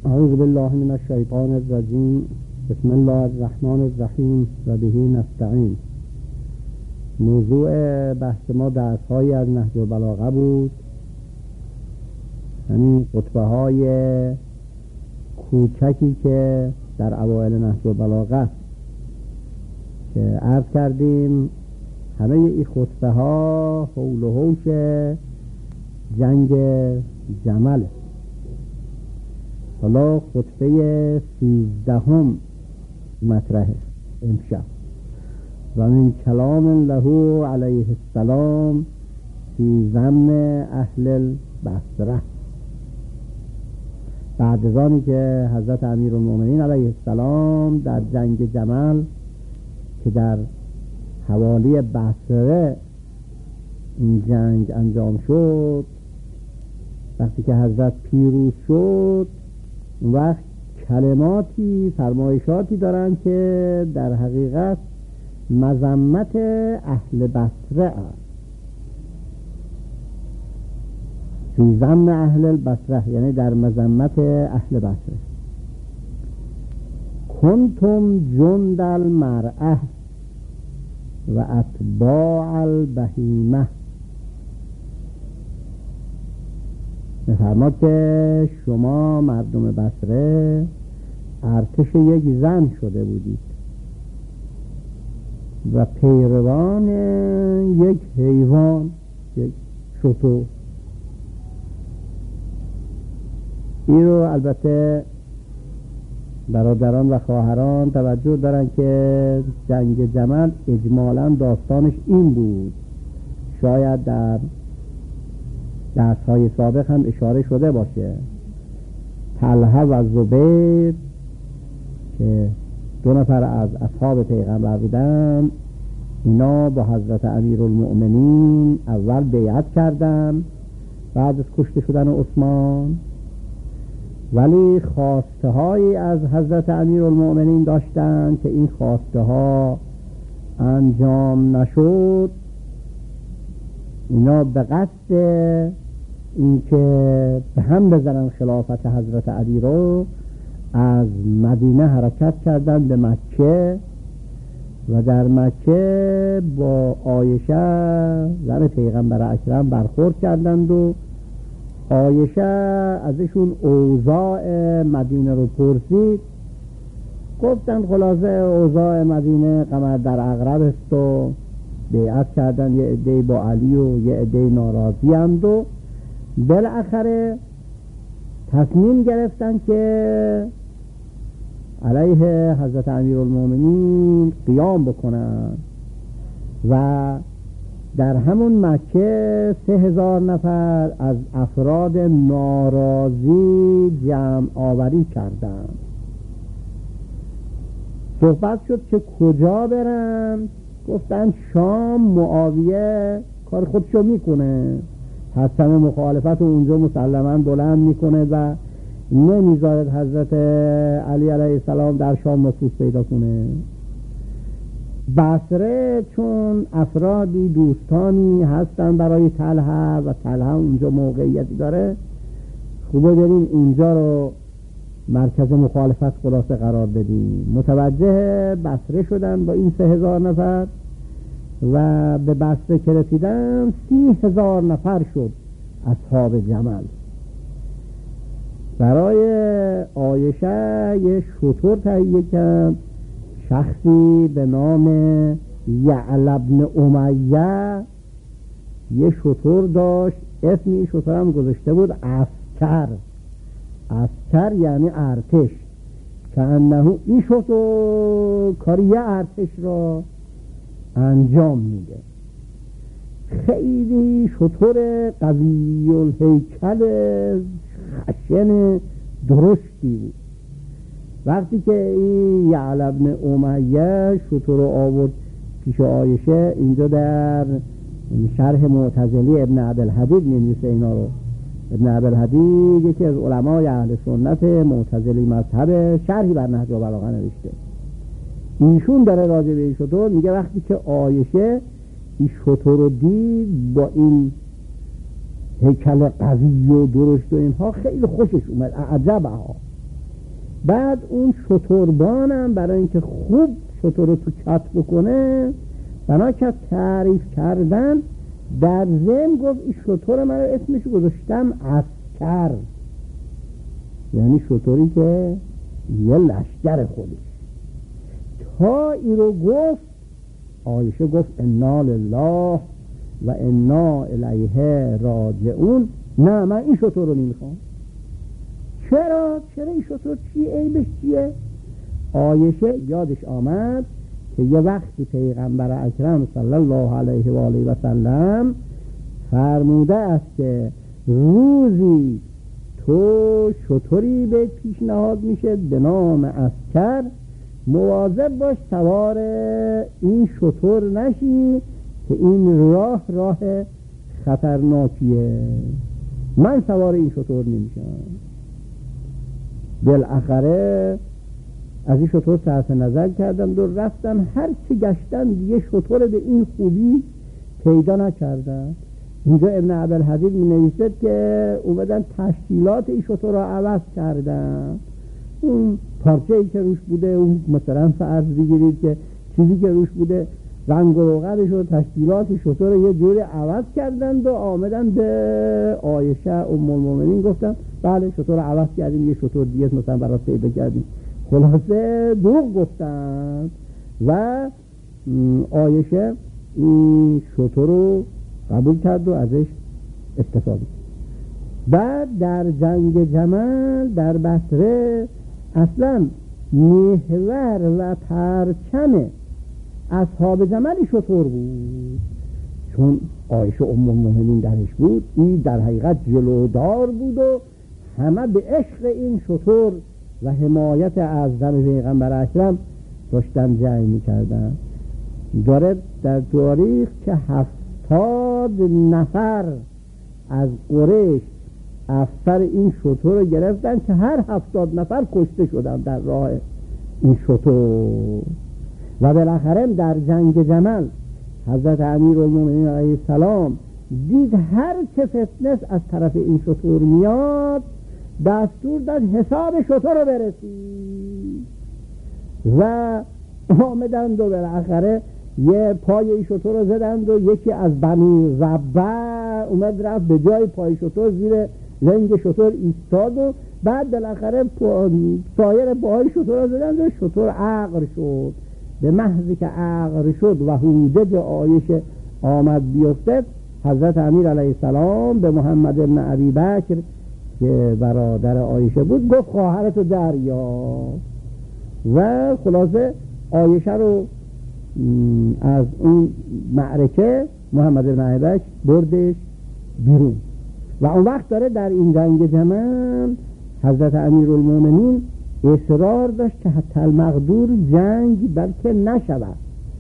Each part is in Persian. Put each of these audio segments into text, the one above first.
اعوذ بالله من الشیطان الرجیم. بسم الله الرحمن الرحیم و به نستعین. موضوع بحث ما درس‌هایی از نهج البلاغه بود. همین خطبه های کوچکی که در اوایل نهج البلاغه که عرض کردیم، همه این خطبه ها حول و حوش جنگ جمل. حالا خطبه 13 مطرحه امشب. و من کلام له علیه السلام فی ذم اهل البصره. بعد از آنی که حضرت امیرالمؤمنین علیه السلام در جنگ جمل که در حوالی بصره این جنگ انجام شد، وقتی که حضرت پیروز شد، اون وقت کلماتی، فرمایشاتی دارن که در حقیقت مذمت اهل بصره است. فی ذم اهل البصره یعنی در مذمت اهل بصره. کنتم جند المرأه و اتباع البهیمه. می‌فرماد که شما مردم بصره ارتش یک زن شده بودید و پیروان یک حیوان، یک شتر. این رو البته برادران و خواهران توجه دارن که جنگ جمل اجمالاً داستانش این بود. شاید در درس‌های سابق هم اشاره شده باشه. طلحه و زبیر که 2 نفر از اصحاب پیغمبر بودن، اینا با حضرت امیرالمؤمنین اول بیعت کردن بعد از کشته شدن عثمان، ولی خواسته هایی از حضرت امیرالمؤمنین داشتن که این خواسته ها انجام نشد. اینا به قصد اینکه به هم بزنن خلافت حضرت علی رو از مدینه حرکت کردند به مکه و در مکه با عایشه زن پیغمبر اکرم برخورد کردند و عایشه ازشون اوضاع مدینه رو پرسید. گفتن خلاصه اوضاع مدینه قمر در عقرب است و بیعت کردن یه عده‌ای با علی و یه عده‌ای ناراضی اند و بالاخره تصمیم گرفتن که علیه حضرت امیرالمؤمنین قیام بکنن و در همون مکه 3000 نفر از افراد ناراضی جمع آوری کردن. صحبت شد که کجا برن. گفتن شام، معاویه کار خودشو میکنه، حسن مخالفت اونجا مسلماً بلند میکنه و نمیذارد حضرت علی علیه السلام در شام نفوذ پیدا کنه. بصره چون افرادی دوستانی هستن برای طلحه و طلحه اونجا موقعیتی داره، خوبه بریم اونجا رو مرکز مخالفت خلاصه قرار بدیم. متوجه بصره شدن با این 3000 نفر و به بصره که رسیدن 30,000 نفر شد اصحاب جمل. برای عایشه یه شتر تهیه کرد. شخصی به نام یعل بن امیه یه شتر داشت، اسم این شتر هم گذاشته بود عسکر. عسکر یعنی ارتش، که انه این شتر کاری یه ارتش را انجام میده. خیلی شتر قوی الهیکل، خشن درشتی بود. وقتی که این یعل بن امیه شتر رو آورد پیش عایشه، اینجا در شرح معتزلی ابن عبدالحدید می‌نویسه اینا رو. ابن عبدالحدید یکی از علمای اهل سنت معتزلی مذهب، شرحی بر نهج البلاغه نوشته. ایشون داره راجع به این شتر میگه وقتی که عایشه این شتر رو دید با این هیکل قوی و درشت و اینها، خیلی خوشش اومد. عجبها بعد اون شتربانم برای اینکه خوب شتر رو تو کت بکنه، بنا کرد تعریف کردن، در ضمن گفت این شتر من رو اسمش گذاشتم عسکر، یعنی شتری که یه لشکر خودش. تا این رو گفت عایشه گفت انا لله و انا الیه راجعون. نه من این شتر رو نمیخوام. چرا این شتر چیه؟ عیبش چیه؟ عایشه یادش آمد که یه وقتی پیغمبر اکرم صلی الله علیه و آله و سلم فرموده است که روزی تو شتری به پیشنهاد میشه به نام عسکر، مواظب باش سوار این شتر نشی که این راه خطرناکیه. من سوار این شتر نمیشم. بالاخره از این شتر صرف نظر کردم و رفتم، هر چی گشتم دیگه شتر به این خوبی پیدا نکردم. اینجا ابن عبدالحدید می نویسد که اومدن تشکیلات این شتر را عوض کردن. اون پارچه ای که روش بوده، اون مثلا فرض بگیرید که چیزی که روش بوده رنگ و روغنش و تشکیلات شتر یه جوری عوض کردند و آمدن به عایشه ام المؤمنین گفتن بله شتر عوض کردیم، یه شتر دیگه مثلا برات پیدا کردیم. خلاصه دروغ گفتن و عایشه این شتر رو قبول کرد و ازش استفاده کرد. بعد در جنگ جمل در بصره اصلا محور و پرچم اصحاب جملی شتر بود، چون عایشه ام المؤمنین درش بود. این در حقیقت جلودار بود و همه به عشق این شتر و حمایت از زن پیغمبر اکرم داشتن جنگ می‌کردن. داره در تاریخ که 70 نفر از قریش افسر این شتر رو گرفتن که هر 70 نفر کشته شدن در راه این شتر. و بالاخره در جنگ جمل حضرت امیرالمومنین علیه السلام دید هر چه فتنه از طرف این شتر میاد، دستور داد حساب شتر رو برسید و آمدند و بالاخره یه پای این شتر رو زدند و یکی از بنی ربع اومد رفت به جای پای شتر زیر لنگ شتر ایستاد و بعد بالاخره سایر پای شتر رو زدند و شتر عقر شد. به محضی که عقر شد و حوجج عایشه آمد بیفتد، حضرت امیر علیه السلام به محمد ابن ابی بکر که برادر عایشه بود گفت خواهرتو دریا. و خلاصه عایشه رو از اون معرکه محمد ابن ابی بکر بردش بیرون. و اون وقت داره در این جنگ جمل حضرت امیرالمومنین اصرار داشت که حتی المقدور جنگ بلکه نشود.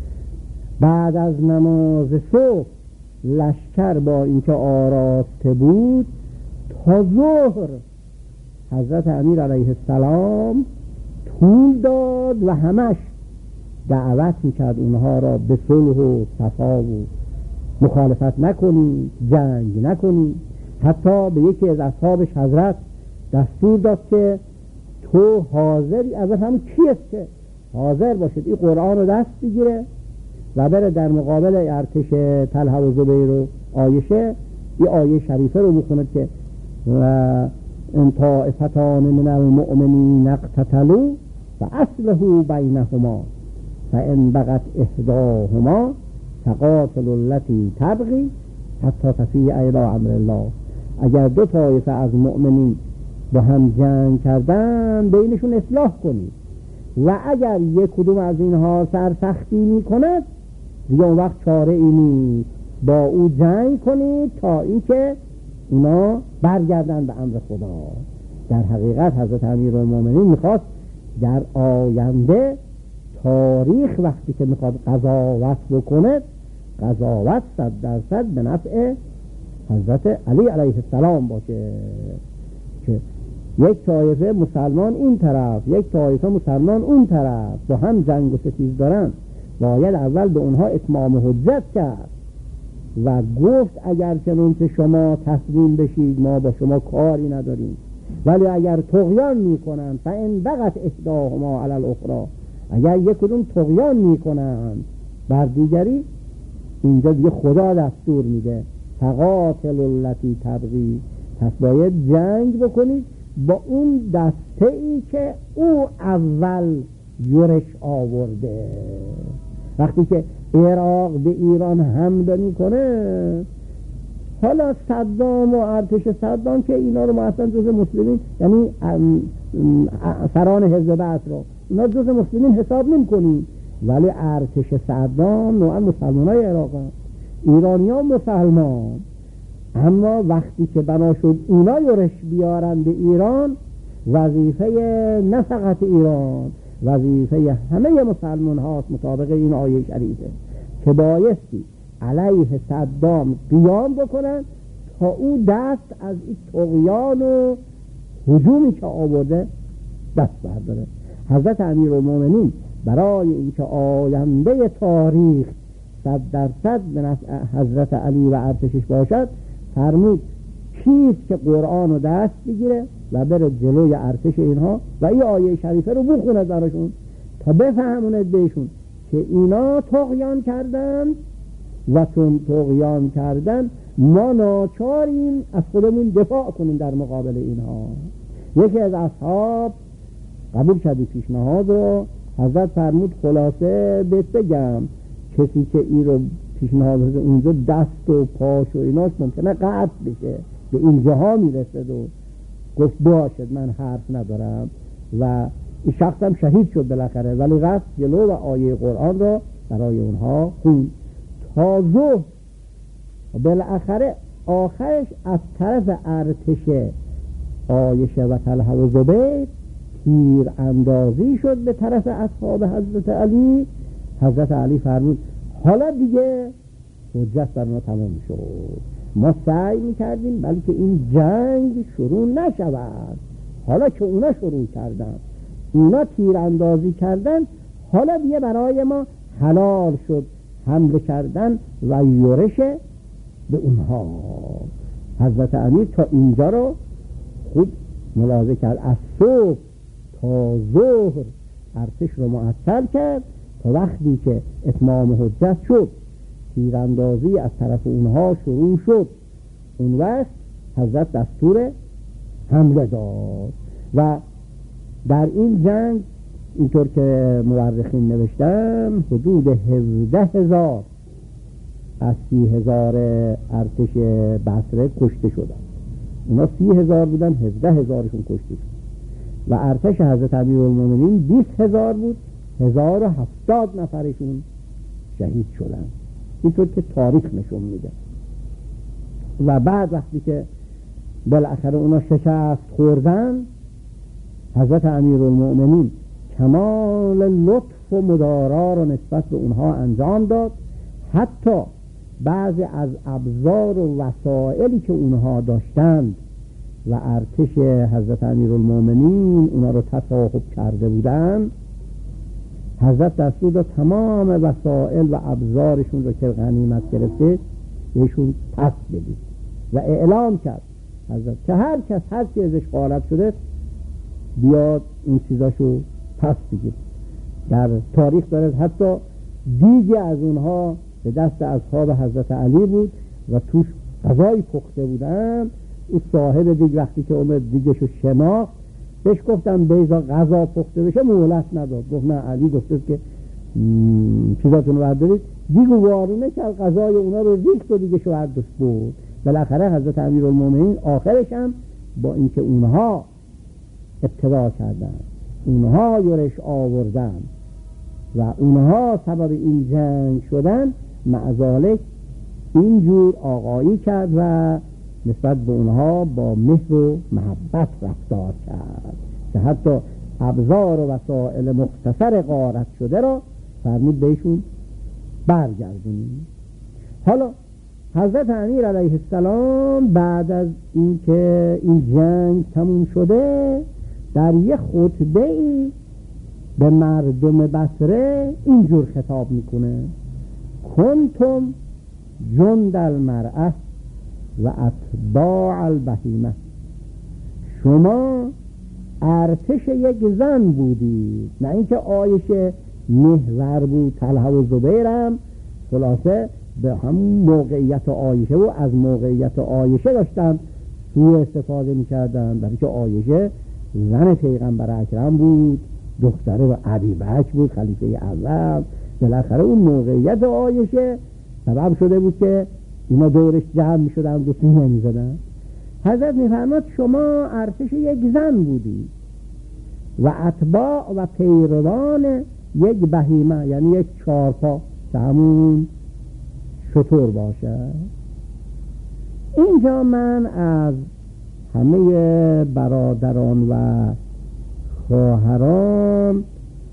بعد از نماز صبح لشکر با اینکه آراسته بود تا ظهر حضرت امیر علیه السلام طول داد و همش دعوت میکرد اونها را به صلح و صفا و مخالفت نکنید، جنگ نکنید. حتی به یکی از اصحابش حضرت دستور داد که تو حاضری، از همون کیست که حاضر باشد این قرآن رو دست بگیره و بره در مقابل ارتش طلحه و زبیر و عایشه این آیه شریفه رو بخوند که و ان طائفتان من المؤمنین اقتتلوا فاصلحوا بینهما فان بغت احداهما فقاتلوا التي تبغي حتی تفیء الی امر الله. اگر دو طایفه از مؤمنین با هم جنگ کردن بینشون اصلاح کنید و اگر یک کدوم از اینها سرسختی میکند دیگه اون وقت چاره ای نیست، با او جنگ کنید تا اینکه اونا برگردن به امر خدا. در حقیقت حضرت امیرالمومنین میخواست در آینده تاریخ وقتی که میخواد قضاوت بکنه، قضاوت 100% به نفع حضرت علی علیه السلام باشه که یک طایفه مسلمان این طرف، یک طایفه مسلمان اون طرف با هم جنگ و ستیز دارن، باید اول به اونها اتمام حجت کرد و گفت اگر چنانچه شما تسلیم بشید ما با شما کاری نداریم، ولی اگر طغیان میکنن فإن بغت احداهما علی الاخری، اگر یک کدوم طغیان میکنن بر دیگری، اینجا دیگه خدا دستور میده فقاتل التی تبغی، پس باید جنگ بکنید با اون دسته ای که او اول یورش آورده. وقتی که عراق به ایران حمله میکنه، حالا صدام و ارتش صدام که اینا رو ما اصلا جز مسلمین، یعنی سران حزب بعث رو اینا جز مسلمین حساب نمی کنیم، ولی ارتش صدام نوعا مسلمان های عراق هم. ایرانی ها مسلمان، اما وقتی که بنا شد اینا یورش بیارن به ایران، وظیفه نه فقط ایران، وظیفه همه مسلمان هاست مطابق این آیه شریفه که بایستی علیه صدام قیام بکنن تا او دست از این طغیان و هجومی که آورده دست برداره. حضرت امیرالمومنین برای اینکه آینده تاریخ 100% به نفع حضرت علی و ارتشش باشد، فرمود کیست که قرآن رو دست بگیره و بره جلوی ارتش اینها و این آیه شریفه رو بخونه براشون تا بفهمونه بهشون که اینا طغیان کردن و چون طغیان کردن ما ناچاریم از خودمون دفاع کنیم در مقابل اینها. یکی از اصحاب قبول کردی پیشنهاد رو، حضرت فرمود خلاصه بهت بگم کسی که این رو پیشنهاد بده اونجا دست و پاش و ایناش ممکنه قطع بشه، به اینجاها میرسد و گفت باشد من حرف ندارم و این شخص هم شهید شد بالاخره، ولی رفت جلو و آیه قرآن رو برای اونها خوند تا ظهر. بالاخره آخرش از طرف ارتش عایشه و طلحه و زبیر تیر اندازی شد به طرف اصحاب حضرت علی. حضرت علی فرمود حالا دیگه حجت بر ما تمام شد، ما سعی میکردیم بلکه این جنگ شروع نشود، حالا که اونا شروع کردن، اونا تیر اندازی کردن، حالا دیگه برای ما حلال شد حمله کردن و یورش به اونها. حضرت امیر تا اینجا رو خوب ملاحظه کرد، از صبح تا ظهر ارتش رو معطل کرد تا وقتی که اتمام حجت شد تیراندازی از طرف اونها شروع شد، اون وقت حضرت دستور حمله داد و در این جنگ اینطور که مورخین نوشتن حدود 17,000 از 30,000 ارتش بصره کشته شدن. اونا 30,000 بودن، 17,000شون کشته شد و ارتش حضرت امیرالمومنین 20,000 بود، 1,070 نفرشون شهید شدن. اینطور که تاریخ نشون میده. و بعد وقتی که بالاخره اونا شکست خوردن، حضرت امیرالمومنین کمال لطف و مدارا رو نسبت به اونها انجام داد، حتی بعضی از ابزار و وسائلی که اونها داشتند و ارتش حضرت امیرالمومنین اونا رو تصاحب کرده بودند، حضرت دستور داد تمام وسائل و ابزارشون رو که غنیمت گرفته بهشون پس بدید و اعلام کرد حضرت که هر کس هر چی ازش غارت شده بیاد این چیزاشو پس بگید. در تاریخ دارد حتی دیگه از اونها به دست اصحاب حضرت علی بود و توش غذای پخته بودن. اون صاحب دیگ وقتی که اومد دیگشو شناخت بهش گفتم بیزا غذا پخته بشه، مهلت نداد. گفت نه، علی گفته که چیزاتون رو بردارید. دیگو وارونه که غذای اونا رو ریخت و دیگه شو هردست بود. بالاخره حضرت امیرالمومنین آخرش هم با اینکه اونها ابتدا کردن، اونها یورش آوردن و اونها سبب این جنگ شدن، معذالک اینجور آقایی کرد و نسبت به اونها با مهر و محبت رفتار کرد که حتی ابزار و وسائل مختصر غارت شده را فرمود بهشون برگردونیم. حالا حضرت امیر علیه السلام بعد از اینکه این جنگ تموم شده در یک خطبه ای به مردم بصره اینجور خطاب میکنه: کنتم جند المرأة و اتباع البهیمه، شما ارتش یک زن بودید، نه اینکه عایشه محور بود. طلحه و زبیرم خلاصه به همون موقعیت عایشه و از موقعیت عایشه داشتن سوء استفاده میکردن، برای که عایشه زن پیغمبر اکرم بود، دختره و ابیبکر بود خلیفه اول. بالاخره اون موقعیت عایشه سبب شده بود که اینا دورش جمع میشدن و سینه میزدن. حضرت میفرماد شما ارتش یک زن بودید و اتباع و پیروان یک بهیمه، یعنی یک چارپا که همون شتر باشد. اینجا من از همه برادران و خواهران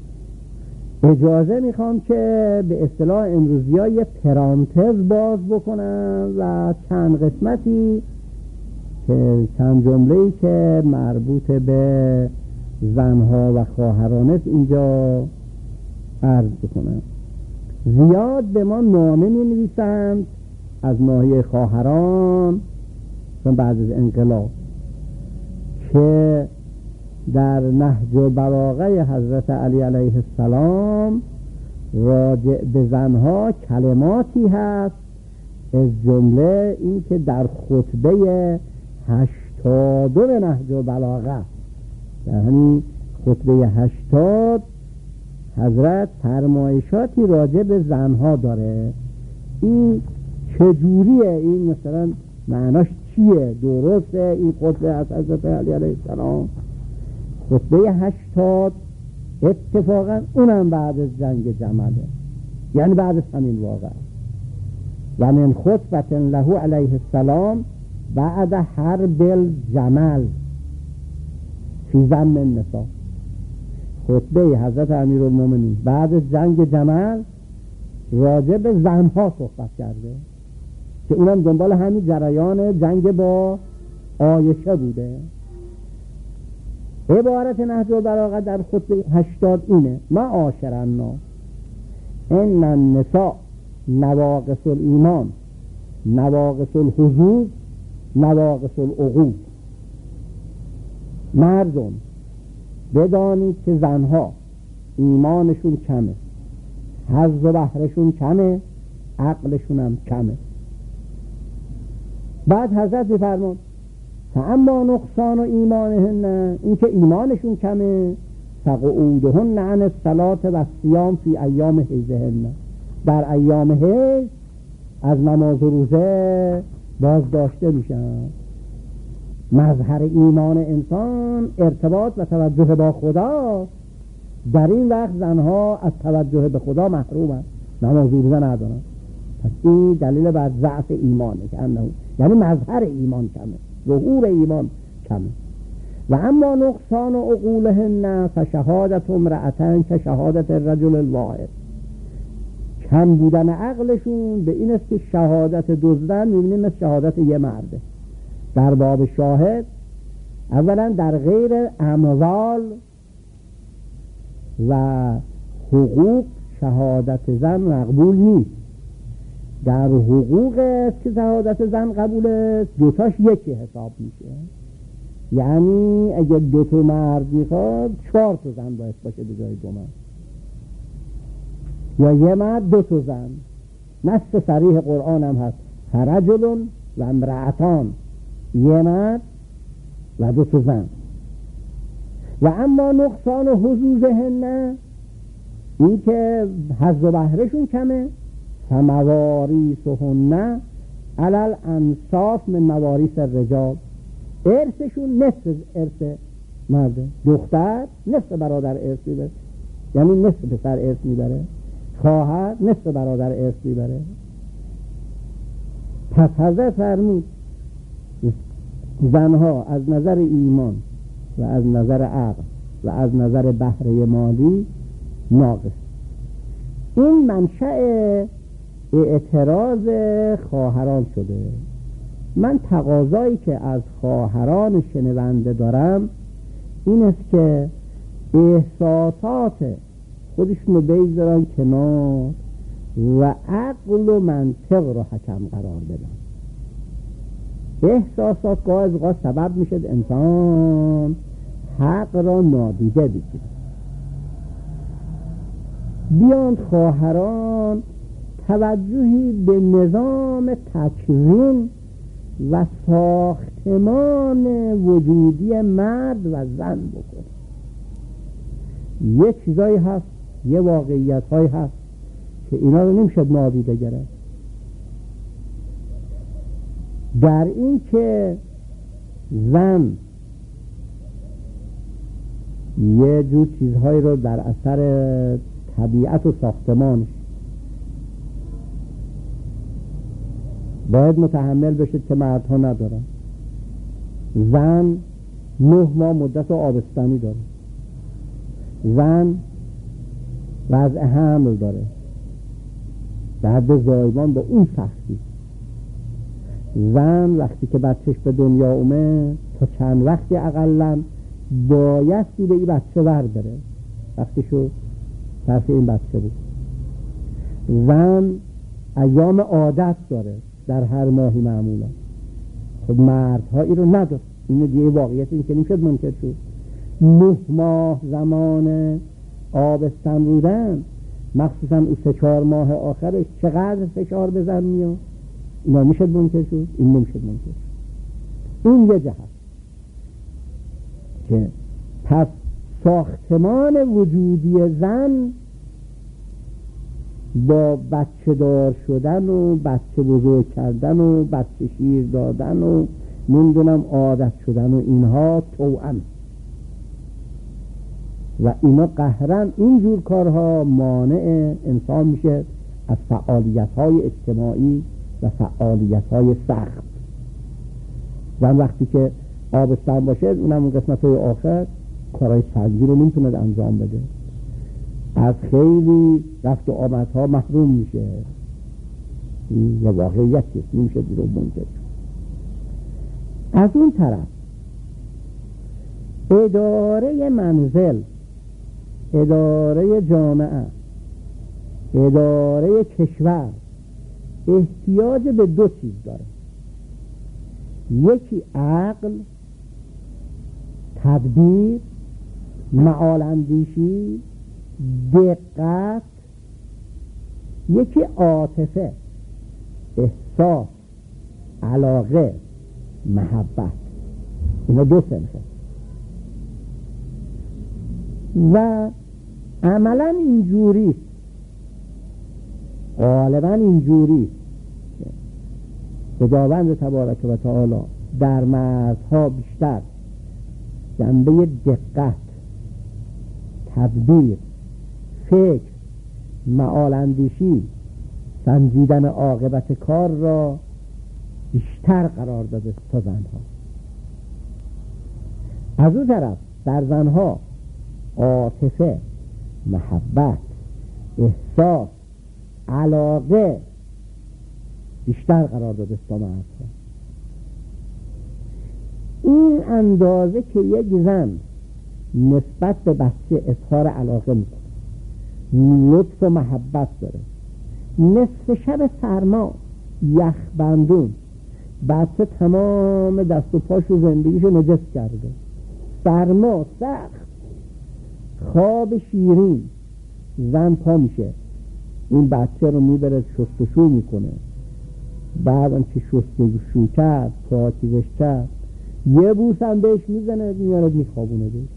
اجازه میخوام که به اصطلاح امروزی ها یه پرانتز باز بکنم و چند قسمتی که چند جمله‌ای که مربوط به زنها و خواهران است اینجا عرض بکنم. زیاد به ما نامه می نویسند از ناحیه خواهران بعد از انقلاب که در نهج و بلاغه حضرت علی علیه السلام راجع به زنها کلماتی هست، از جمله این که در خطبه 80 نهج و بلاغه، در همین خطبه 80 حضرت فرمایشاتی راجع به زنها داره. این چجوریه؟ این مثلا معناش چیه؟ درسته این خطبه از حضرت علی علیه السلام؟ خطبه 80 اتفاقا اونم بعد از جنگ جمله، یعنی بعد از همین واقع. و من خطبت له علیه السلام بعد حرب الجمل فی ذم النساء. خطبه حضرت امیرالمومنین بعد از جنگ جمل راجع به زنها صحبت کرده که اونم دنبال همین جریان جنگ با عایشه بوده. عبارت نهج البلاغه در خطبه 80 اینه: معاشر الناس ان النساء نواقص الایمان نواقص الحظوظ نواقص العقول. مردم بدانید که زنها ایمانشون کمه، حظ و بهرشون کمه، عقلشون هم کمه. بعد حضرت می‌فرماد اما نقصان و ایمانهن، این که ایمانشون کمه، فقعودهن عن الصلاة و الصیام فی ایام حیضهن، در ایام حیض از نماز و روزه باز داشته میشن. مظهر ایمان انسان ارتباط و توجه با خدا، در این وقت زنها از توجه به خدا محرومند، نماز و روزه ندارن. پس این دلیل بر ضعف ایمانه که یعنی مظهر ایمان کمه، ظهور ایمان کمه. و اما نقصان و عقولهن فشهادت امرأتن که شهادت الرجل الواحد. کم بودن عقلشون به این است که شهادت دزدن میبینیم مثل شهادت یه مرده. در باب شاهد اولا در غیر اموال و حقوق شهادت زن مقبول نیست. در حقوق است که شهادت زن قبول است، دوتاش یکی حساب میشه. یعنی اگه 2 مرد میخواد 4 زن باید باشه به جای 2 مرد، یا 1 مرد 2 زن. نص صریح قرآن هم هست فرجل و امرأتان، 1 مرد و 2 زن. و اما نقصان و حظوظهن، این که حظ و بهرشون کمه، فمواریثهن علی الانصاف من مواریث الرجال. ارثشون نصف ارث مرده، دختر نصف برادر ارث میبره، یعنی نصف پسر ارث میبره، خواهر نصف برادر ارث میبره. پس حضرت فرمود زنها از نظر ایمان و از نظر عقل و از نظر بهره مالی ناقص. این منشأ اعتراض خواهران شده. من تقاضایی که از خواهران شنونده دارم این است که احساسات خودشون رو بگذارن کنار و عقل و منطق رو حکم قرار بدن. احساسات گاه از اوقات سبب میشه انسان حق را نادیده بگیره. بیان خواهران توجهی به نظام تکوین و ساختمان وجودی مرد و زن بکن. یه چیزایی هست، یه واقعیت هایی هست که اینا رو نمیشه نادیده گرفت. در این که زن یه جور چیزهایی رو در اثر طبیعت و ساختمانش باید متحمل بشید که مردها ندارن. زن 9 ماه مدت آبستنی داره، زن وضع حمل داره در حد زایمان با اون سختی. زن وقتی که بچهش به دنیا اومد تا چند وقتی اقلا بایستی به این بچه برداره، وقتی شو صرف این بچه بود. زن ایام عادت داره در هر ماهی معمولا. خب مردها این رو نداره. اینو دیگه واقعیت این که نمیشد منکر شد. 9 ماه زمان آبستن بودن، مخصوصا اون 3-4 ماه آخرش چقدر فشار به زن میاد. اینا میشد منکر شد، این نمیشد منکر شد. این یه جهت که پس ساختمان وجودی زن با بچه دار شدن و بچه بزرگ کردن و بچه شیر دادن و نمیدونم عادت شدن و اینها توأم و اینا قهرن اینجور کارها مانع انسان میشه از فعالیت‌های اجتماعی و فعالیت‌های سخت. زن وقتی که آبستن باشه اونم اون قسمت‌های آخر کارهای سنگین رو نمیتونه انجام بده، از خیلی رفت و آمدها محروم میشه. این یه واقعیتیه، نمیشه بیرون منکر. از اون طرف اداره منزل، اداره جامعه، اداره کشور احتیاج به 2 چیز داره. یکی عقل، تدبیر، معالاندیشی، دقت. یکی عاطفه، احساس، علاقه، محبت. اینا 2 صنفه و عملا اینجوریست، غالبا اینجوریست که خداوند تبارک و تعالی در مردها بیشتر جنبه دقت، تدبیر، فکر، معالاندیشی، سنجیدن عاقبت کار را بیشتر قرار داده تا زنها. از اون طرف در زنها عاطفه، محبت، احساس، علاقه بیشتر قرار داده تا مردها. این اندازه که یک زن نسبت به بچه اظهار علاقه میکنه، لطف و محبت داره، نصف شب سرما یخبندون بچه تمام دست و پاش و زندگیشو نجس کرده، سرما سخت، خواب شیرین، زن پا میشه این بچه رو میبره شستشو میکنه، بعدم که شستشو کرد پاکیزش کرد یه بوس هم بهش میزنه میاره میخوابونه بهش.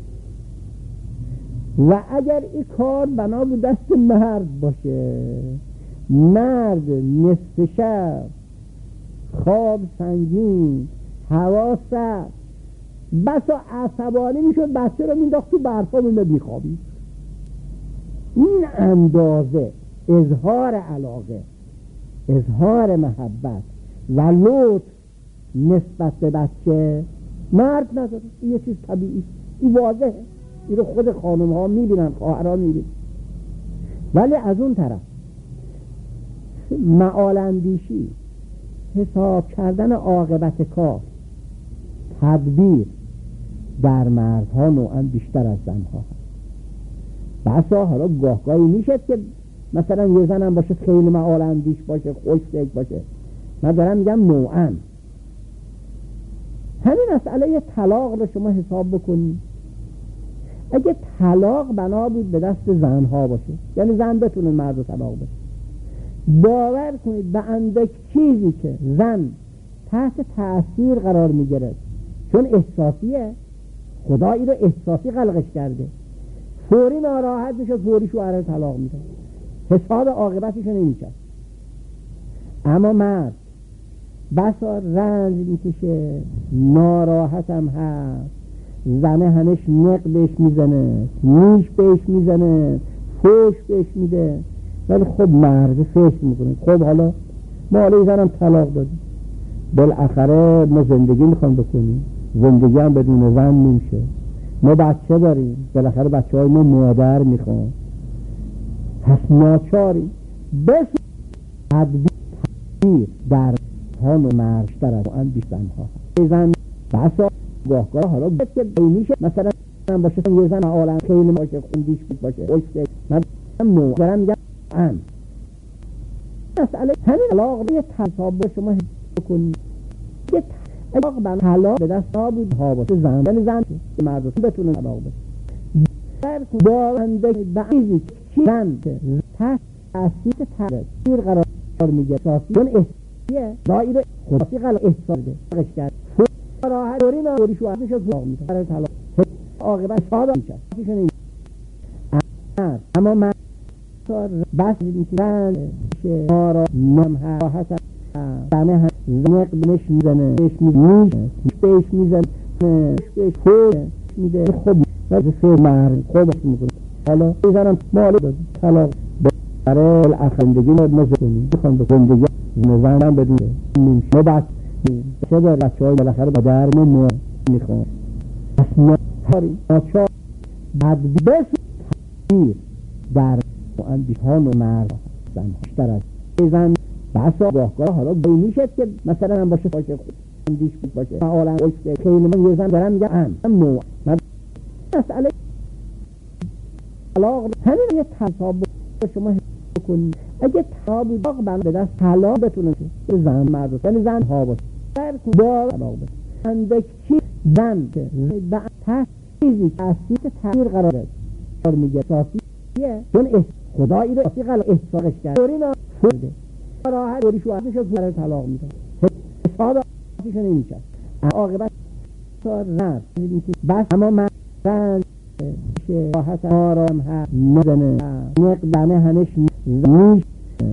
و اگر این کار بنا به دست مرد باشه، مرد نصف شب خواب سنگین، هوا سرد، بسا عصبانی میشد بچه رو مینداخت تو برفا میخوابید. این اندازه اظهار علاقه، اظهار محبت و لطف نسبت به بچه مرد نداره. این یه چیز طبیعی، این واضحه، این رو خود خانم ها میبینن، خواهران میبینن. ولی از اون طرف معالاندیشی، حساب کردن عاقبت کار، تدبیر در مردها نوعا بیشتر از زنها هست. بسا حالا گاهگاهی میشه که مثلا یه زنم باشه خیلی معالاندیش باشه، خوش فکر باشه. من دارم میگم نوعا همین مسئله طلاق رو شما حساب بکنید. اگه طلاق بنا بود به دست زنها باشه، یعنی زن بتونه مرد رو طلاق بده، باور کنید به اندک چیزی که زن تحت تأثیر قرار میگیره، چون احساسیه، خدا این رو احساسی خلقش کرده، فوری ناراحت میشه، فوری شوهر طلاق میده، حساب عاقبتش رو نمیشه. اما مرد بسا رنج میکشه، ناراحت هم هست، زنه همش نق بهش میزنه، نیش بهش میزنه، فوش بهش میده، ولی خب مرد فکر میکنه خب حالا ما حالا زنم طلاق دادیم، بالاخره ما زندگی میخوام بکنیم، زندگی هم بدون زن نمیشه، ما بچه داریم، بالاخره بچه های ما مادر میخوام، پس ناچاریم بس تدبیر در هان و مرشتر از آن بیش زنها هست. زن بسا گاهگاه حالا باید که بینیشه، مثلا من باشه یه زن عالم خیلی باشه، خوندیش باشه، اوشته من دارم میگم مسئله همین طلاق به تصاب شما بکنید. یه طلاق بنا طلاق به دست بود ها باشه، زن یعنی زن مردم بتونه طلاق بده، دارنده بعیزی که زن تحت تأثیر تغییر قرار میگه، چون احساسیه دایره خداسی قلق احساس ده کرد راحت دوری ناوری شوهرش رو طلاق میده، برای طلاق عاقبت ساده میشه. اما من بس میکنن که ما را نم ها هست زنه هم زنق بنش میزنه، بهش میزنه، بهش خوش میده، خب سه مرد خوبش میکنه. حالا بزنم مالی طلاق برای اخندگی نمازه کنیم، میخوام به زندگی نظام بدون ما بس چه داره بچه های بالاخره با درم ما میخوام اصلا هاری ناچار بعد بس تغییر در اندیشان و مرد زنهاشتر از زن بسا گاهگاه حالا بینیشد که مثلا هم باشه اندیش بود باشه معالم اوشته خیلی من یه زن دارم میگه هم نوع مسئله طلاق همین یه تصاب شما بکنید. اگه طلاق بنا به دست طلاق بتونه زن مرد یعنی زن ها باشه با طلاق بده اندک چی زن که بعد چیزی تأثیر تغییر قرار میگه ساسیه، چون خدایی رو قلق احساسش کرد دوری نفرده راحت دوری شوهرش رو برای طلاق میده، حساب آتیش نمیشه، عاقبت رد بس اما من رنج که راحت آرام ها نزنه نقدمه همش نیش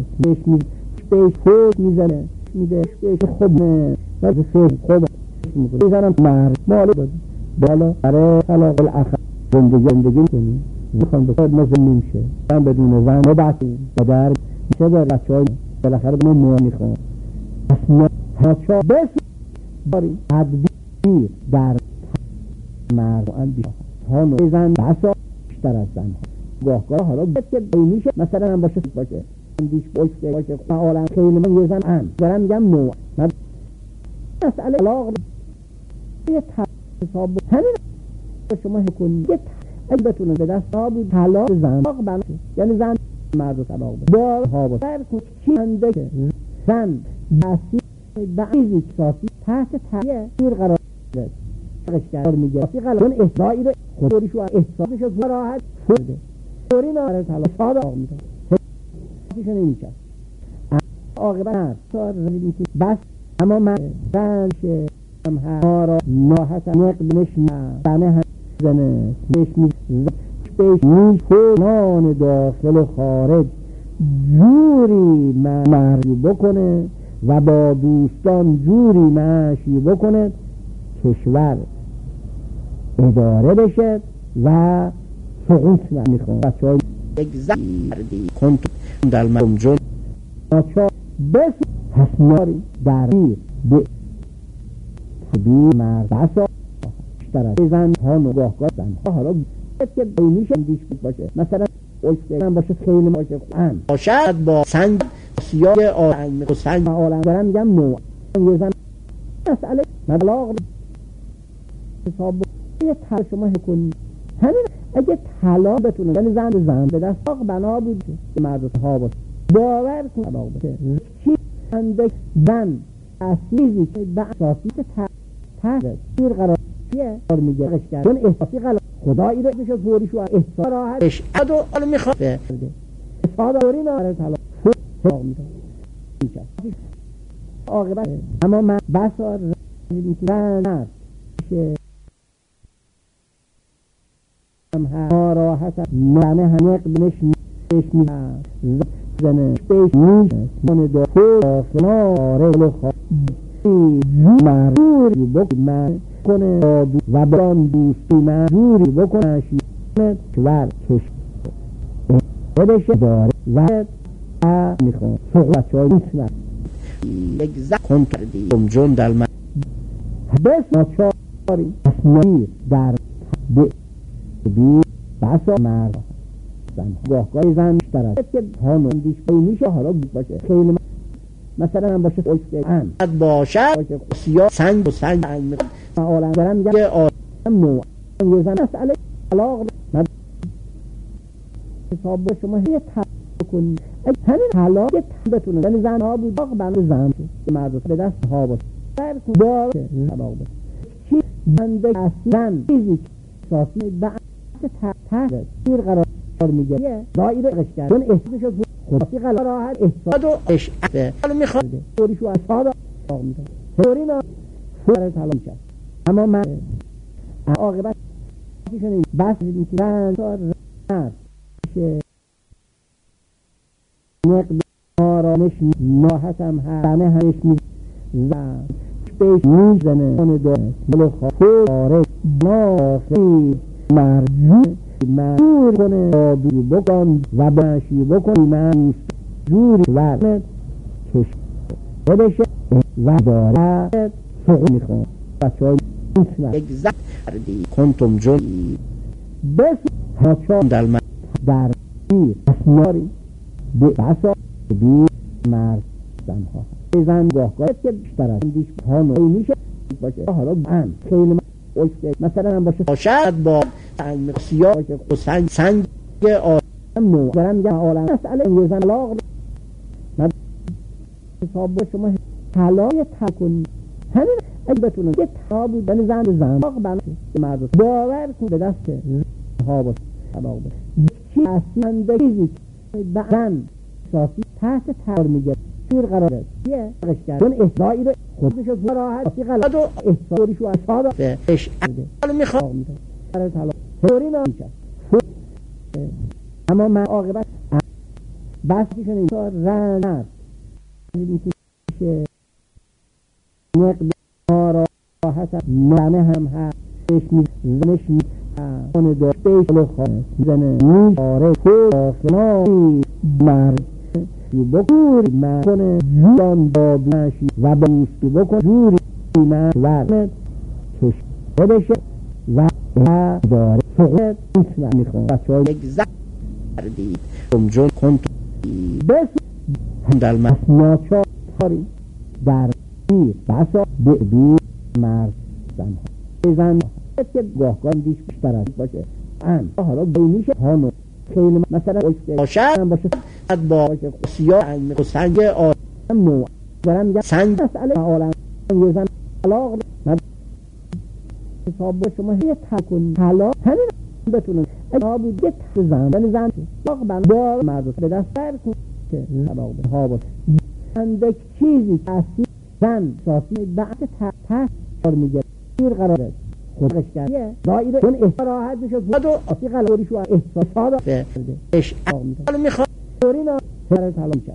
بهش خوش میزنه میده بهش خوب وقتی خوب میکنه بزنم مرد مالی بالا برای طلاق الاخر زندگی کنی میخوام به خود نزد نمیشه من بدون زن و بچه مادر میشه دار بچه های بالاخره به ما میخوام اصلا هاچا بس داری تدبیر در مرد و اندیش هانو زن بسا بیشتر از زن ها گاهگاه حالا باید که بینیشه مثلا هم باشه اندیش باشه عالم خیلی من یه زن دارم میگم نوع مسئله طلاق یه تصاب همین شما کنید اگه بتونه به دست بود طلاق زن بنا یعنی زن مرد طلاق بده با ها باشه چی انده که زن بسی بعیزی ساسی تحت تغییر قرار داره قرار میگه چون احسایی رو خودی شو احساسش رو راحت فرده دوری ناره طلاق ساده میده چیزی نمیشه عاقبت بس اما من رنج هم ها را ناحت نقد نشنه زنه بهش نیش نان داخل و خارج جوری مردی بکنه و با دوستان جوری معاشی بکنه کشور اداره بشه و سقوط نمیخواد. بچه های یک زردی کنت در مرمجون ناچار بس حسناری در به بی مرد بسا بیشتر از زن ها نگاهگاه زن ها حالا که بینیش اندیش بود باشه مثلا اوشته باشه خیلی باشه خوان باشد با سنگ سیاه آرنگ سنگ آرنگ دارم میگم نوع یه زن مسئله مبلاغ حساب یه تر شما کنید همین اگه طلاق بتونه یعنی زن به دست طلاق بنا بود که مرد ها باشه باور کن طلاق بشه چی اندک زن اسیزی که به اساسی تحت تیر قرار میگه کرد چون احساسی قلب خدایی رو بشه فوری شو احساس راحتش ادو حالا میخواد استفاده دوری ناره طلا فوق میده عاقبت اما من بسار نه هم راحت نه همه قبلش میشه زنه پیش من دو فناره لو مجبوری بکن کنه و بران دوستی مجبوری بکنه شیطنت کش بشه داره و میخوان صحبت های میتونن یک زکن کردی جون در من بس ناچاری اسنیر در بی بسا مرد گاهگاهی زن بیشتر است که هانوندیش میشه حالا باشه خیلی مثلا هم باشه اولسته باشد سیاه سنگ و سنگ آلم برم میگم که آلم نوع یه زن مسئله طلاق حساب با شما یه طلاق کنید همین طلاق یه بتونه یعنی زن ها بود باق بند زن که مرد به دست ها باشه دار طلاق باشه چی بنده اصلا چیزی ساسی بعد تحت تیر قرار میگه دایره قش کرد چون احساسش خودی قلب راحت احساس و اشعه حالا میخواد فوری شو اصحاب میده فوری نه فوری طلاق میشه اما من عاقبت چیزی بس میتونن رد که مقدارانش ناحتم همه همش میزن پیش میزنه اون دو بلو خاره نافی مرجون مجبور کنه آبی بکن و بنشی بکن من جوری ورد کش بشه و داره سقو میخوان بچه های میتونن یک زد کردی کنتم جون بس هاچان در بیر اسناری بسا بیر مرد زنها زن گاهگاه که بیشتر از دیش هانوی میشه باشه حالا بند خیلی مثلا هم باشه باشد با سنگ سیاه و سنگ آلم نوع برم میگم آلم مسئله یه زن لاغ من حساب با شما طلای تکن همین اگه بتونن یه طلا بود بین زن و زن لاغ بنده مرد باور کن به دست ها باشه طلاق باشه چی اصلا چیزی زن ساسی تحت تار میگه تیر قرار است یه قشکر چون احضایی رو خودشو راحت قلب و احضاری شو اصحاب بهش حالا میخواد برای طلاق فوری نمیشه اما من عاقبت بسیشون اینطور رنر که مقدار راحت منه هم هست زنش اون داشتهش رو خواهد زنه میشاره فنایی مرد بکوری من کنه جوان بابنشی و بوستی بکن جوری من ورد کش بشه و داره سقوط میتونم میخوام بچه های یک زد کردید جون کنتو بس در ناچاری در بیر بسا بیر مرد زنها زن که گاهگاه دیش بیشتر از باشه حالا بینیشه هانو خیلی مثلا باشد باشه سیاه و سنگ آلم نوع برم میگم سنگ مسئله آلم یه زن طلاق حساب با شما یه تکن طلاق همین بتونن اگه بود یه زن طلاق بند با مرد به دست بر کن که طلاق ها باشه اندک چیزی اصلی زن ساسی بعد تحت میگه تیر قرار است خودش کرده دایره چون احساس راحت بشه و آسی قلوری شو احساس ها به حالا میخواد فوری نه برای طلاق میشه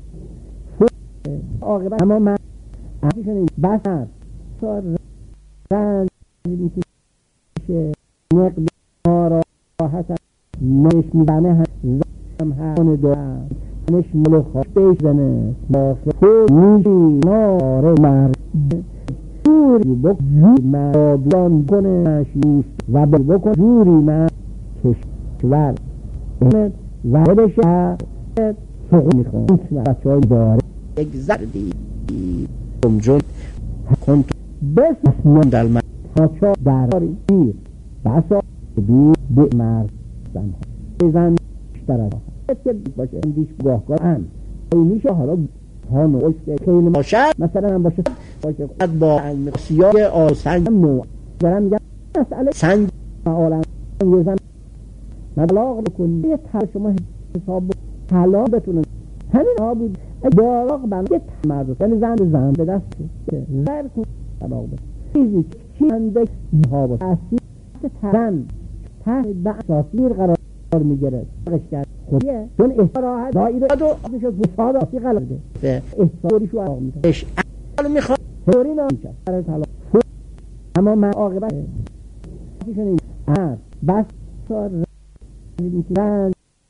عاقبت اما من عقیشون بسر سار رنج که مقدار راحت نش میبنه هم هون دو نش ملو خواه زنه مافه میشی ناره مرد جوری بکن مردان کنه شیست و بکن جوری من کشور و بشه سقو میخوام بچه های داره یک زردی جون کنت بس من در من هاچا دراری بیر بسا بیر به مرد زنها زن بیشتر از که باشه دیش گاهگاه میشه حالا هان و خیلی باشد مثلا هم باشه با سیاه آسنگ دارم میگم مسئله سنگ عالم یه زن مبلاغ بکن یه تر شما حساب طلا بتونن همین ها بود باراغ بند یه مرد یعنی زن به دست زر کن طلاق بکن چیزی چی هنده ها بود اصیل ترن ته بحثاصیر قرار میگرد قشکر خودیه چون احسا راحت دائره دو آفشو بساد آسی قلده به احساوری شو آقا میتون احسا میخواد توری نمیشه برای طلاق اما من آقابت آفشو نمیشه بس سار رن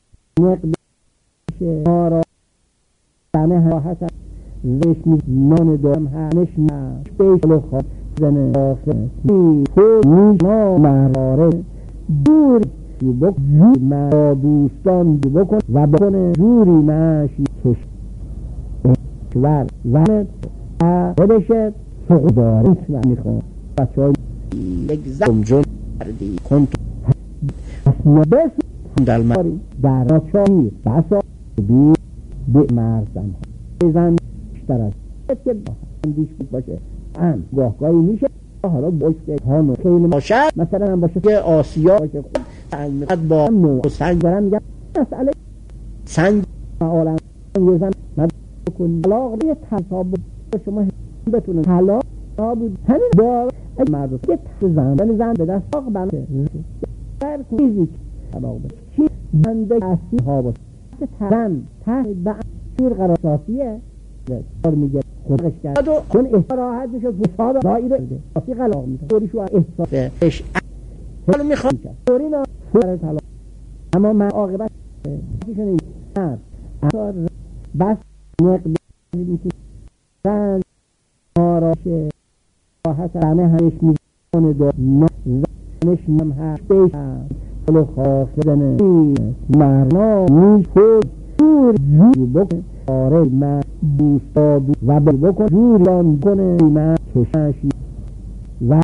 نقدشه ما را بنه ها حسن زشمی نان دارم هنش بیشلو خواب زنه آخر نیش ما مراره دور بکن من با دوستان بکن و بکنه جوری مشی کشور زنت بشه سوق داره میخوام بچه های یک زمجون کردی کنتو بس دلماری در راچایی بسا بی به مرزم بزن بیشتر از که اندیش بود باشه گاهگاهی میشه حالا باشته هانو خیلی باشد مثلا هم باشه که آسیا باشه خود با نوع سنگ دارم میگم مسئله سنگ عالم یه زن مدکن طلاق یه تصاب شما بتونن طلاق بود همین دار مردم یه زن به دست آق بنده در چیزی طلاق بده چی بنده اصلی ها باشه زن ته بعشور قرارساسیه دار میگه خودش کرد چون احسا راحت میشه بساد دائره آسی قلاق میتون دوریشو احسا اش حالا میخواد دوری نا فرد طلاق اما من آقابت کشنه این بس نقدی میکنه زن آراشه راحت همه همش میزانه دار زنش هم بیش کلو خافزنه مرنا میخود جوری بکن آره من دوستا و بکن جوریان کنه من کشنشی و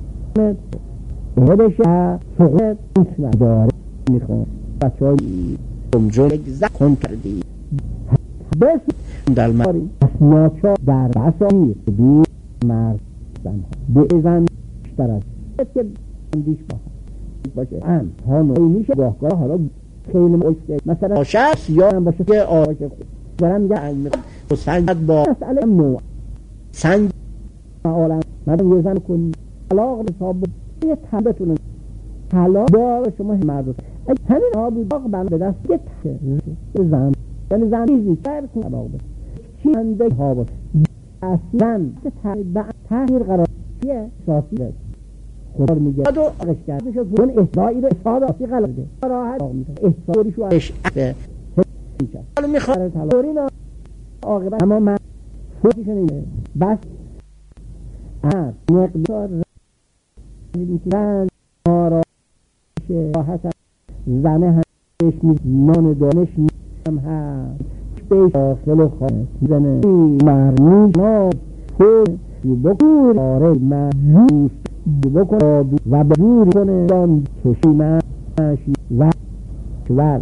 بشه سقوط داره میخوام بچه های جمجون کن کردی بس دلماری ناچار در بسایی بی مرد زن به زن بیشتر از که اندیش باشه هانوی میشه گاهگاه حالا خیلی مشکل مثلا شخص یا هم باشه که آراشه دارم میگه سنگ با مسئله نوع سنگ عالم مردم یه زن کن طلاق حساب یه تبتونن طلاق دار شما مرد همین ها بود آق بند به دست یه زن یعنی زن چیزی کرد کن طلاق بده چی هنده ها بود اصلا تغییر قرار چیه شاسی ده خدا میگه دو آقش کرد چون احضایی رو احضاد آسی قلده راحت احضاری شو اشعه حالا میخواد طلاقی نا آقابت اما من فوتی شنیده بس مقدار زن آراشه راحت زنه همش نان دانش هم هست بیش آخل و خواه زنه مرمیش نا خود بکن آره من جوست بکن و بجوری کنه دان کشی منشی و کور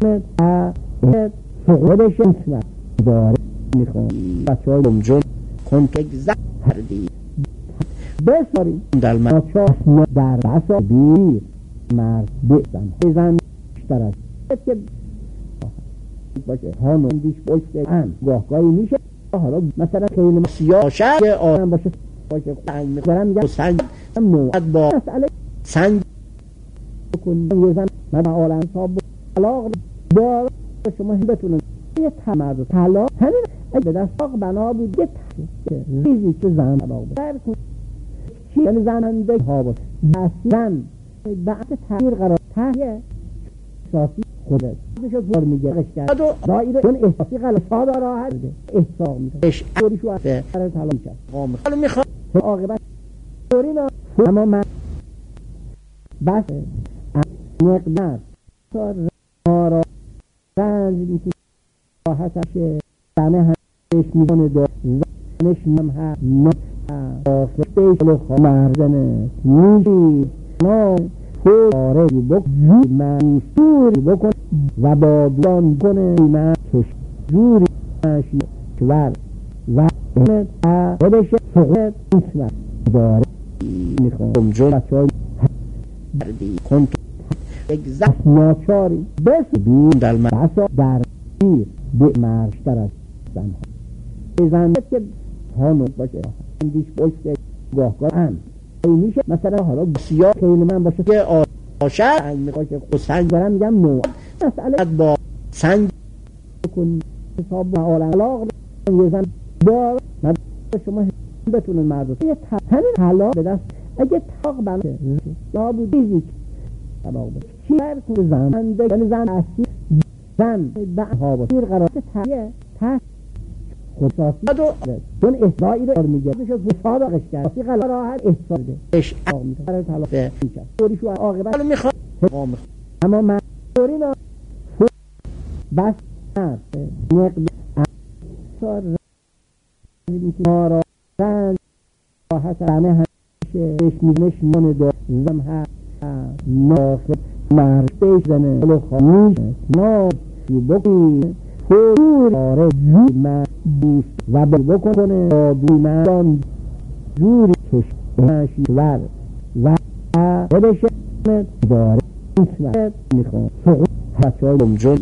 سقوطش داره میخوام بچه های جمجون کنتک زد هردی بساری دلمچا در بسا بیر مرد بزن بیشتر از که باشه هانو دیش باشته گاهگاهی میشه حالا مثلا خیلی سیاه شد که آرم باشه دارم میگم سنگ نوعت با مسئله سنگ بکن یه زن مدن عالم صاحب طلاق دار شما بتونن یه مرد طلاق همین به دست آق بنا بود یه ریزی که زن طلاق بده چی یعنی زننده ها بود زن بعد تغییر قرار تغییر احساسی خودت بشه بار میگه قشکر دائره چون احساسی قلب ساده راحت ده احساق میکنه دوری شو افته قرار طلاق میشه حالا میخواد آقابت دوری نا اما من بس مقدار آرا رنج میکنه راحتشه زنه همش میکنه دار زنش هم هست آخر بیشلو خواه مرزنه میشی نا آره بکن من سوری بکن و با دلان کنه من کش جوری مشی ور و خودش سقوط نیست داره میخوام جو بچه‌های کنت اگزاکت ناچاری بس بین در بسا در بیر به مرشتر از زنها زن که هانو باشه اندیش باشه گاهگاه هم میشه مثلا حالا بسیار خیلی من باشه که آشر میخواه که سنگ برم میگم نوع مسئله با سنگ کن حساب با عالم علاق یه زن با شما بتونن مردم یه همین حالا به دست اگه تاق بنده نابودیزی طلاق بده چی برکن زن یعنی زن اصلی زن بعها با تیر قرار تایه تش خودساسی چون احضایی رو میگه میشه مصادقش کرد سی قلعه راحت احضا ده اش برای طلاق میشه دوریشو آقابت میخواد اما من دوری نا بس نقد اصار ما را زن حسنه همیشه اشمیدنش من دو زم ها ناخد مرده زنه بلو خانیش ناشی بکی فور آره جوی من دوست و بکنه دوی من جوری کشنشی ور و خودش داره میخوام سقوط بچه های بمجون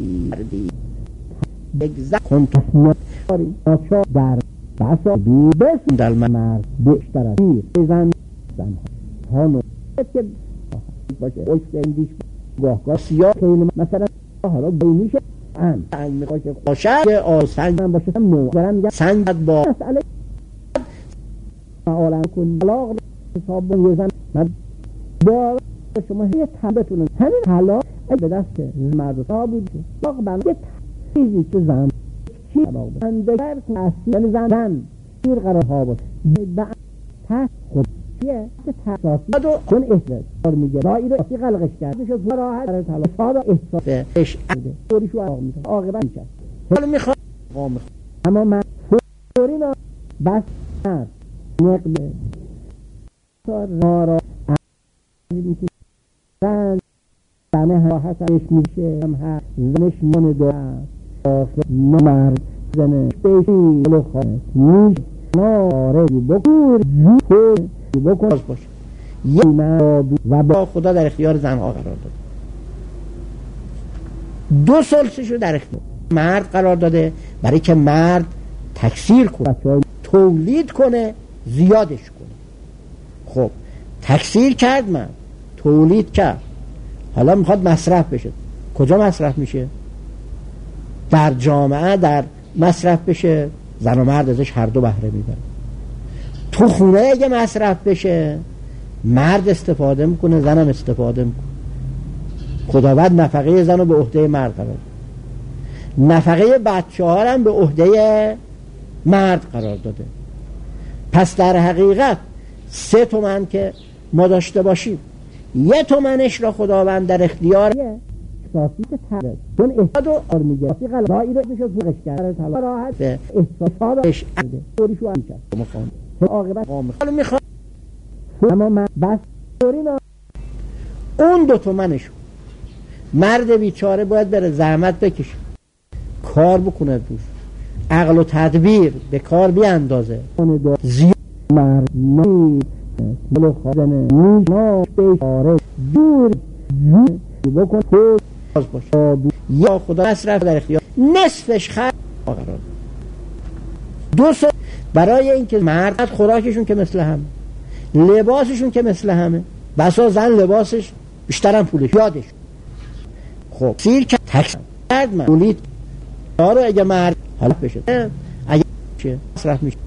اگزاکت کنتس ناچار در بسا بی بسون در مرد بیشتر از بیر زن هانو که باشه اوشت اندیش گاهگاه سیاه خیلی مثلا حالا بینیشه سنگ میخواه که قاشر که سنگ من باشه نوع برم میگم سنگ با مسئله عالم کن علاق حساب بون یه زن من با شما یه بتونن همین حالا به دست مرد ها بود باق بنا یه چیزی که زن چی علاق بندگر کن اصلی یعنی زن تیر قرار ها بود بعد تش خود چیه که تحساسی چون احساس میگه رایی رو اسی قلقش کرد میشه راحت برای طلاق سادا احساس اشعده دوریشو آقابت میشه حالا میخواد اما من دوری نا بس نقده را زن زنه ها حسنش میشه زنش من دو آخر مرد زنه بیشی بلو خواهد میش ناره بکور جوه بکن باشه یه و با خدا در اختیار زنها قرار داده دو ثلثشو در اختیار مرد قرار داده برای که مرد تکثیر کنه تولید کنه زیادش کنه خب تکثیر کرد مرد تولید کرد حالا میخواد مصرف بشه کجا مصرف میشه در جامعه در مصرف بشه زن و مرد ازش هر دو بهره میبرن تو خونه اگه مصرف بشه مرد استفاده میکنه زنم استفاده میکنه خداوند نفقه زن رو به عهده مرد قرار داده نفقه بچه ها هم به عهده مرد قرار داده پس در حقیقت 3 تومن که ما داشته باشیم 1 تومنش را خداوند در اختیار احساسی که تره چون احساس رو میگه احساسی غلایی رو میشه فوقش کرد راحت به احساساتش عده دوریشو هم میشه آقابت حالا میخواد اما من بس دورینا اون 2 تومنشو مرد بیچاره باید بره زحمت بکشه کار بکنه روش عقل و تدبیر به کار بیاندازه زیاد مرد نید بلو خواهدنه نیش ناش بیچاره جور بکن باز باشه یا خدا مصرف در اختیار نصفش خرد قرار 2 برای اینکه مرد خوراکشون که مثل همه لباسشون که مثل همه بسا زن لباسش بیشترم پولش یادش خب سیر که تکس کرد من پولید داره اگه مرد حالا بشه اگه چه مصرف میشه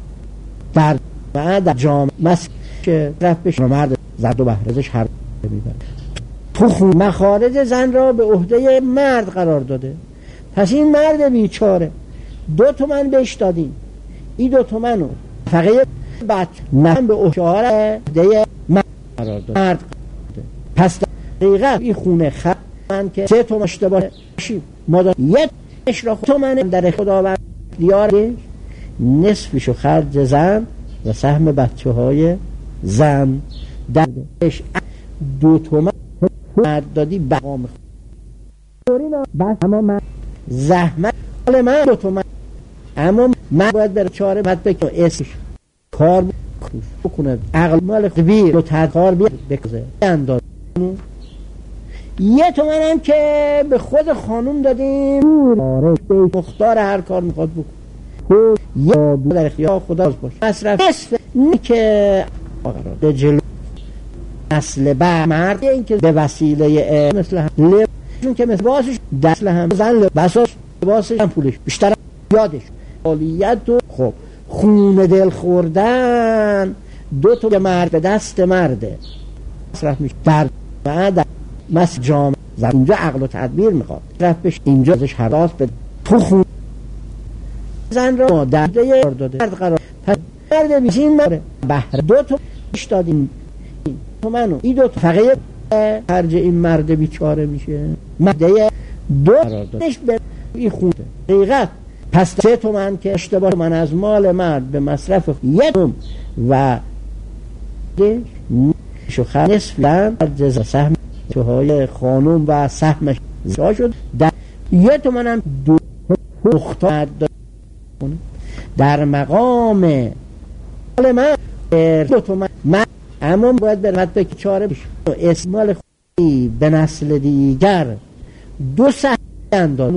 در جامعه مصرف بشه مرد زد و بهرزش هر میبره تو خون مخارج زن را به عهده مرد قرار داده پس این مرد بیچاره 2 تومن بهش دادیم این 2 تومن رو فقط بچه نفن به عهده مرد قرار داده مرد پس در حقیقت این خونه من که 3 تومن اشتباه باشیم ما داریم 1 تومن در خداوند دیارش نصفشو خرج زن و سهم بچه های زن درش 2 تومن مرد دادی بقام بس اما من زحمت من 2 تومن اما من باید بر چاره مد بکنم اسمش کار بکنه عقل مال خبیر و تدکار بکزه انداز یه تومنم که به خود خانوم دادیم مختار هر کار میخواد بکن یا در اختیار خدا باشه مصرف نصف که به جلو اصل به مرد این که به وسیله مثل هم لباسون که مثل باسش دست هم زن لباسش هم پولش بیشتر یادش حالیت و خب خون دل خوردن دو تا مرد به دست مرده مصرف میشه در مثل جامعه اینجا عقل و تدبیر میخواد مصرف بشه اینجا ازش حراس به تو خون زن را درده داده مرد قرار مرد بیشین مرد بهره دو تا بیش دادیم تو منو این دو تا فقیه خرج این مرد بیچاره میشه مرده دو دادش به این خونده حقیقت پس 3 تومن که اشتباه من از مال مرد به مصرف 1 تومن و شو نصف لن جزا سهم توهای خانوم و سهمش زا شد در 1 تومن هم 2 مختار در مقام مال من 2 تومن من اما باید برمت به چاره بشه اسم مال خودی به نسل دیگر 2 سهم انداز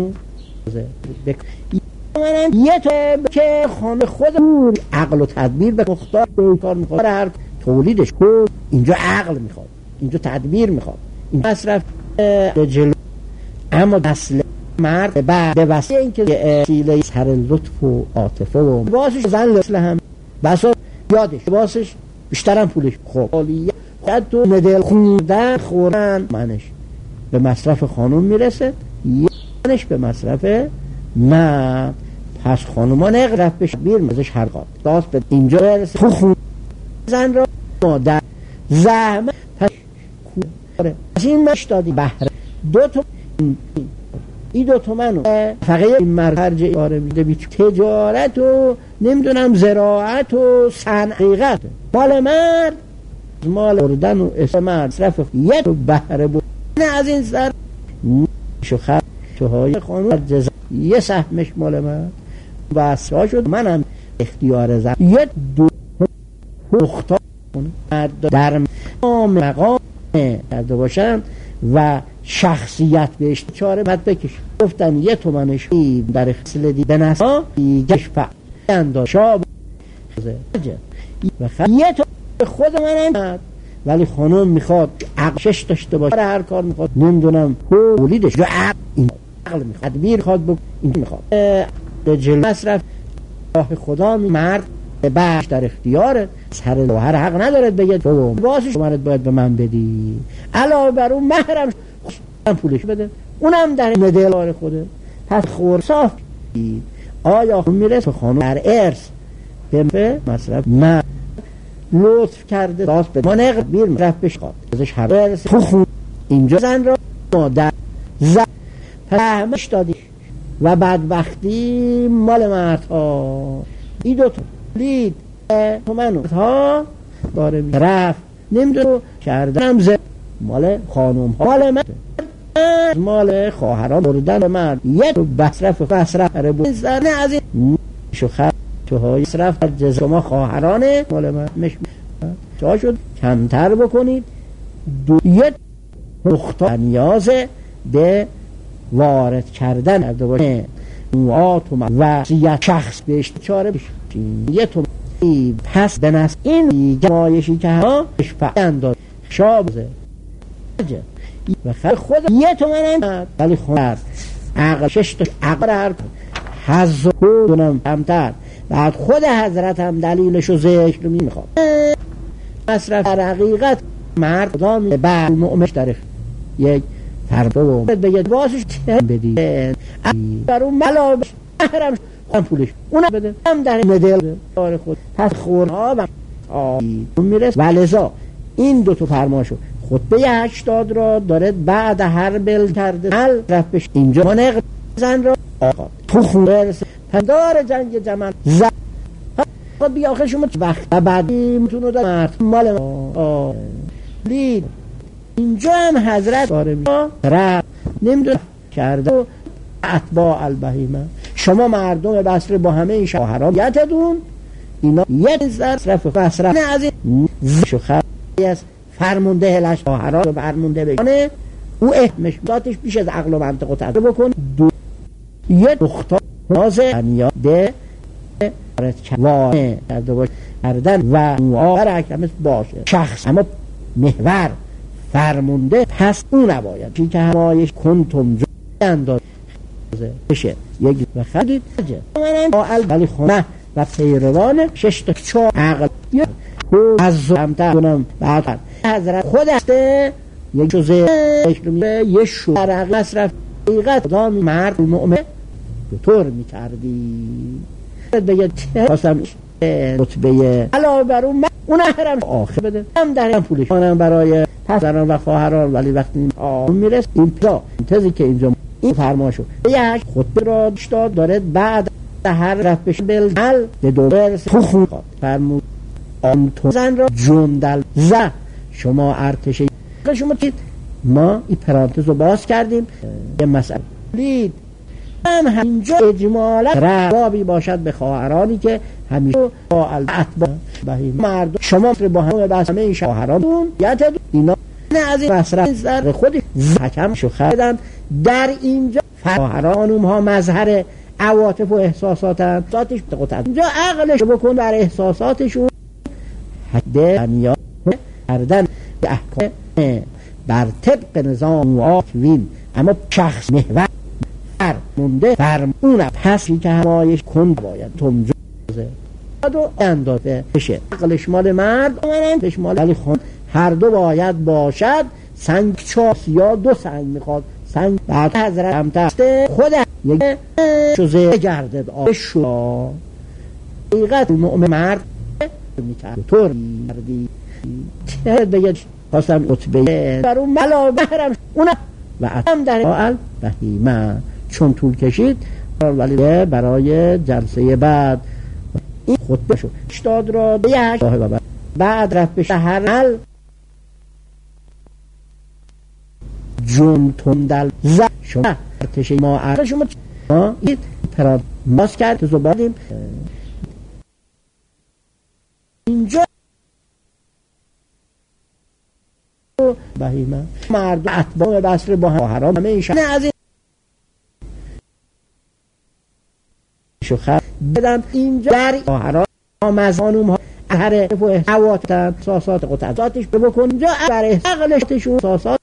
منم یه تو که خانه خود عقل و تدبیر به مختار به کار میخواد هر تولیدش اینجا عقل میخواد اینجا تدبیر میخواد این مصرف جلو اما اصل مرد بعد به وسیله اینکه وسیله سر لطف و عاطفه و باسش زن لطف هم بسا یادش باسش بیشترم پولش خب حالیت تو مدل خوردن منش به مصرف خانوم میرسه یعنیش به مصرف من پس خانومان اقرف بشه بیر مزش حرقات داست به اینجا برسه تو خون زن را مادر زحمه پس کوره پس این مش دادی بهره 2 تومن این 2 تومنو فقیه این مرد خرج آره میده بیچ تجارت و نمیدونم زراعت و صنعیقت مال مرد مال اردن و اسم مرد صرف 1 بهره بود نه از این سر شو خرج توهای خانون جزا 1 سهمش مال من واسه شد منم اختیار زن 1 2 مختار در مقام کرده باشم و شخصیت بهش چاره مد بکش گفتن 1 تومنش در اخصل دی به نسا دیگش انداز شاب و 1 تومن خود منم ولی خانم میخواد عقلش داشته باشه هر کار میخواد نمیدونم تولیدش جو عقل میخواد تدبیر میخواد این میخواد جلو مصرف خدا مرد باش در اختیار سر لوهر حق ندارد بگه تو واسه شمارت باید به من بدی علاوه بر اون مهرم پولش بده اونم در مدل خوده پس خور صاف آیا میرسه خانم در ارث به مصرف من لطف کرده راست به من اقبیر مصرف بشخواد ازش هر ارث تو خون اینجا زن را مادر زن فهمش دادی و بدبختی مال مردها این 2 تولید تومنو ها داره رفت نمیدونم کردنم مال خانوم ها مال من مال خواهران بردن مرد 1 بصرف هره بود نه از این شو خرج توهای صرف جزا ما خواهرانه مال من مش جا شد کمتر بکنید 1 مختار نیازه به وارد کردن کرده باشه موعات و وصیت شخص بهش چاره بشه 1 تومن پس به نسل این گرایشی که ها اشفع انداز شابزه و خود 1 تومن هم ولی خود عقل 6 تا عقل هر حظ و دونم کمتر بعد خود حضرت هم دلیلشو ذکر میخواد مصرف در حقیقت مرد خدا بعد مؤمنش داره 1 فردا و بگید واسش بدی بر اون ملا محرم پولش اونم بده هم در مدل داره خود پس خورها و میرس ولذا این 2 تا فرماشو خطبه 80 را داره بعد هر بل کرده حل رفت اینجا منق زن را آقا تو خونه رسه پندار جنگ جمن زن بیا آخر شما وقت بعدی میتونو در مرد مال لید اینجا هم حضرت داره رفت نمیدونه کرده اتباع البهیمه شما مردم بصره با همه این شواهراتتون اینا یک صرف مصرف نه از این شخصی است فرمونده هلش شواهرات رو برمونده بگانه او احمشاتش بیش از عقل و منطق و تدبیر بکن یه دختار ناز انیا ده وانه کرده باشه کردن و آخر اکرمت باشه شخص اما محور فرمونده پس اون نباید چی که همایش کنتم جو اندازه بشه یک بخدید ولی خونه و پیروان 6 تا 4 عقل از زمتر کنم بعد حضرت خود است یک جزء یه شوهر عقل اصرف حقیقت دام مرد مؤمن طور می کردی بگه خواستم رتبه علاوه بر اون هرم آخر بده هم در هم پولش کنم برای پسران و خواهران ولی وقتی اون میرس این تزی که اینجا این فرماشو یک خطبه را داشت دارد بعد هر رفت بشه بلدل به دوبر خون فرمود آن تو زن را جندل زه شما ارتشه شما که ما این پرانتز رو باز کردیم یه مسئله لید هم همینجا اجمالا روابی باشد به خواهرانی که همیشه با الاتباع مردم شما با همه بس همه این شواهرانتون یادتون اینا نه از این مصرف در خود حکم شو خردن در اینجا خواهران اونها مظهر عواطف و احساساتن ذاتش قطعا اینجا عقلش بکن بر احساساتشون حد دنیا کردن به احکام بر طبق نظام آفوین اما شخص محور فرمونده فرمونه پسی که همایش کن باید تمجازه دو اندازه بشه عقلش مال مرد منش مال ولی خون هر دو باید باشد سنگ چاس یا 2 سنگ میخواد سنگ بعد حضرت همتست خود یک شوزه گردد آشو حقیقت مؤمن مرد میکرد طور مردی بگه خواستم اطبه بر اون ملا بهرم اون و اتم در آل بهیمه چون طول کشید ولی برای جلسه بعد این خطبه شد اشتاد را به یک بعد رفت به شهر جون تندل زد شما ارتشه ما ارتش شما این پراد ماس کرد زبادیم اینجا بهیمه مردم اتباع بصره با خواهران همه ایشان نه از این شخص بدم اینجا در خواهران مزانوم ها هر حواتن ساسات قطعاتش بکن اینجا بر عقلشتشون ساسات